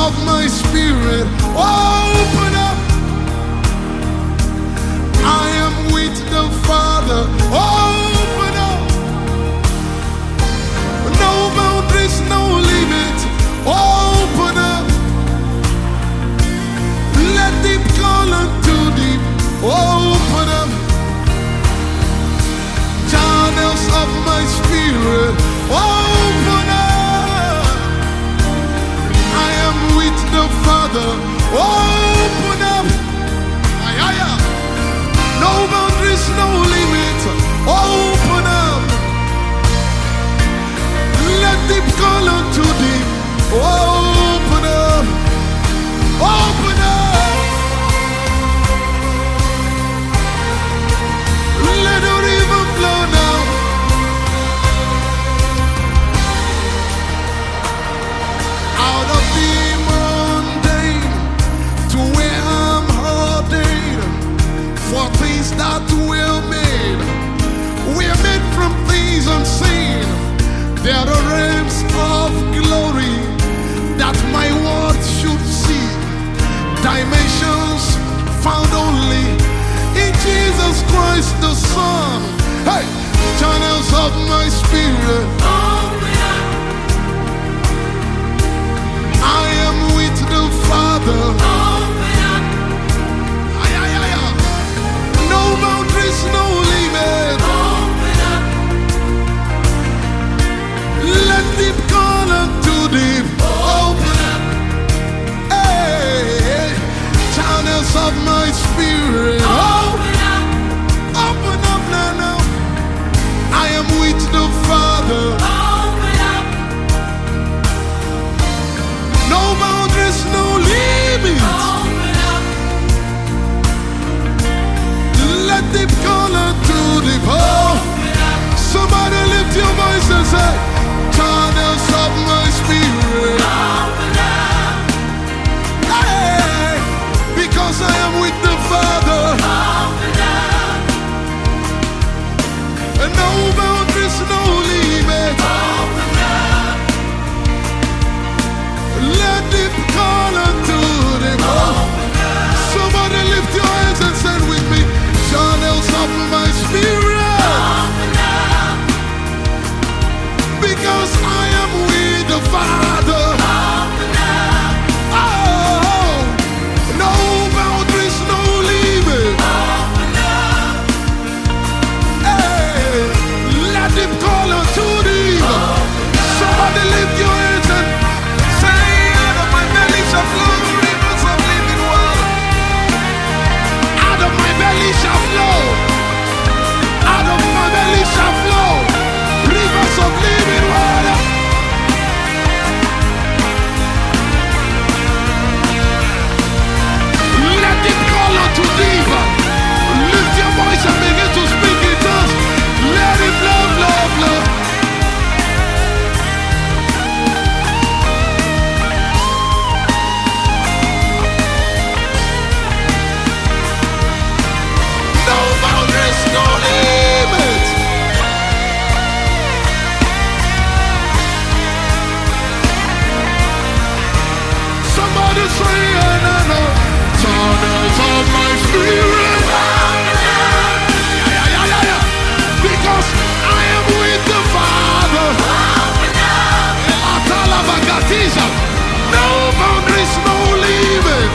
of my spirit, open up. I am with the Father, open up. No boundaries, no limit, open up. Let deep call unto deep, open up. Channels of my spirit, open up. I am with the Father, open up. No boundaries, no limit, open up. Let deep call unto deep, open up. Open up. Let the river flow now. Out of the mundane to where I'm ordained for things that were made. We're made from things unseen. There are realms of glory that my words should see. Dimensions found only in Jesus Christ the Son. Hey, channels of my spirit, I am with the Father. No boundaries, no limit. Let deep call unto deep, open up. Hey, channels of my spirit, open up now. I am with the Father. No boundaries, no limits. Let deep call unto deep. Oh, somebody lift your voice and say, channels of my spirit. Hey, because I am with the Father. And no boundaries, no limit. Let deep call unto deep. Oh, somebody lift your hands and say with me, channels of my spirit. Because I am with the Father. Oh, no boundaries, no limit. Hey, let him call unto thee. Somebody lift your hands and say, out of my belly shall flow rivers of living water. Out of my belly shall flow. Out of my belly shall flow rivers of living water. Let it call unto deep. Lift your voice and begin to speak in tongues. Let it flow, flow, flow. No boundaries, no limits. Somebody say, channels of my spirit. Because I am with the Father. No boundaries, no limits.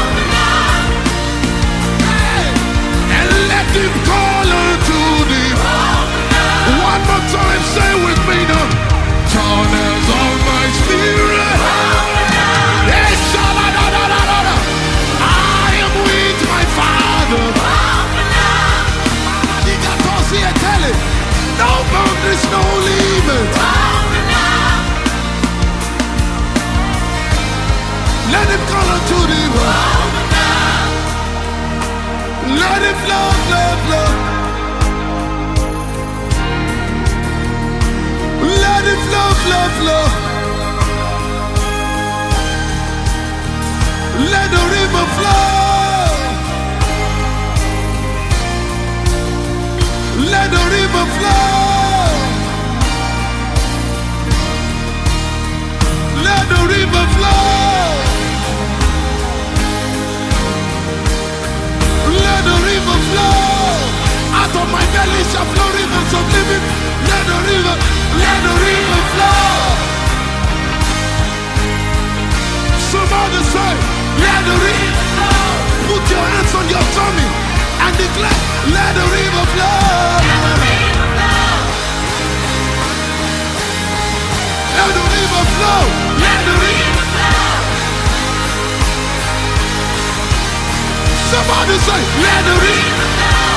And let him call unto thee. One more time, say with me now. Channels of my spirit. I am with my Father. No boundaries, no limits. Let him call unto thee. Let it flow, flow, flow. Let it flow, flow, flow. Let the river flow. Let the river flow. Let the river flow. Somebody say, let the river flow. Put your hands on your tummy and declare, let the river flow. Let the river flow. Let the river flow. Somebody say, let the river flow.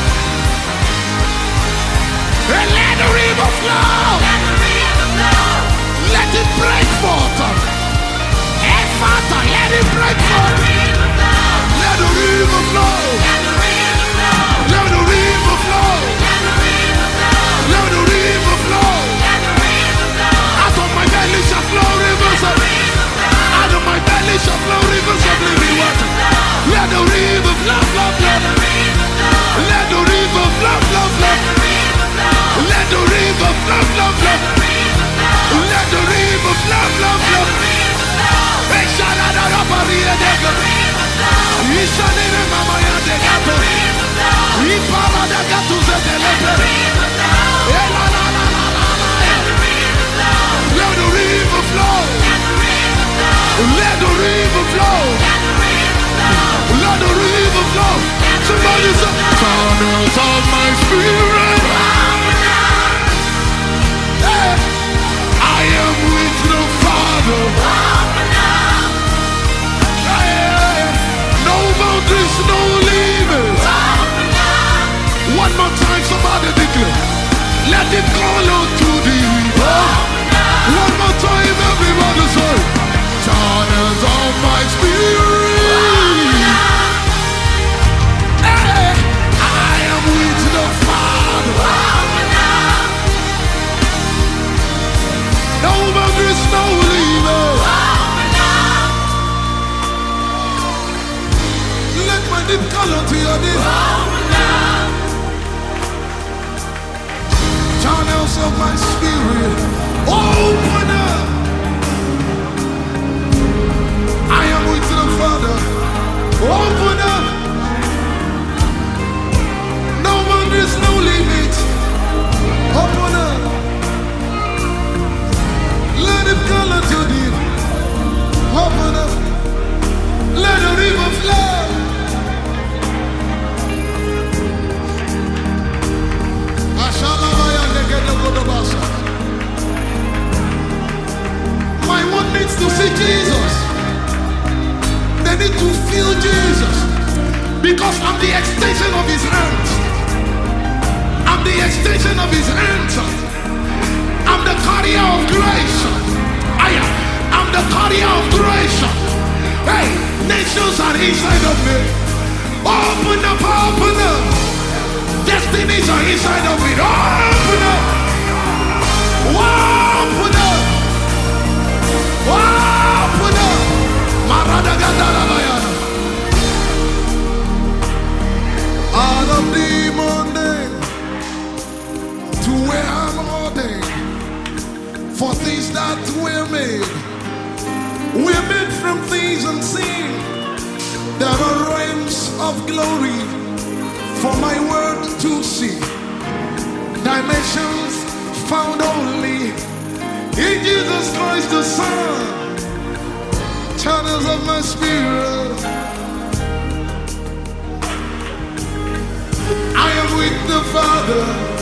And let the river flow. Let the river flow. Let it break forth. And Father, let it break forth. Let the river flow. Let the river flow. Let the river flow. Let the river flow. Out of my belly shall flow rivers of. Out of my belly shall flow rivers of living water. Let the river flow, flow, flow. Let the river flow, flow, flow. Let the river flow, flow, flow. Let the river flow, flow, flow. Hey, shalada raparia dega. Ishanine mama ya degato. Ipala degato zedelete. La la la la la la. Let the river flow. Let the river flow. Let the river flow. Somebody say, tunnels of my spirit. Hey, I am with the Father. Hey, no boundaries, no limits. One more time, somebody declare. Let it call out to the river. One more time, everybody say, tunnels of my spirit. Hey, I am with the Father. No boundaries, no limits. Let my deep color to your deep. Channels of my spirit, open up. I am with the Father. Open up. No boundaries, no limits. Open up. Let it color to deep. Open up. Let the river flow. My one needs to see Jesus. They need to feel Jesus. Because I'm the extension of his hands. I'm the extension of his hands. I'm the carrier of grace. I'm the carrier of grace. Hey, nations are inside of me. Open up, open up. Destinies are inside of me. Open up. Open up. Open up. Marada Gandala Bayana. Out of the mundane to where I'm ordained for things that were made. We're made from things unseen. There are realms of glory for my word to see. Dimensions found only in Jesus Christ the Son. Channels of my spirit. I am with the Father.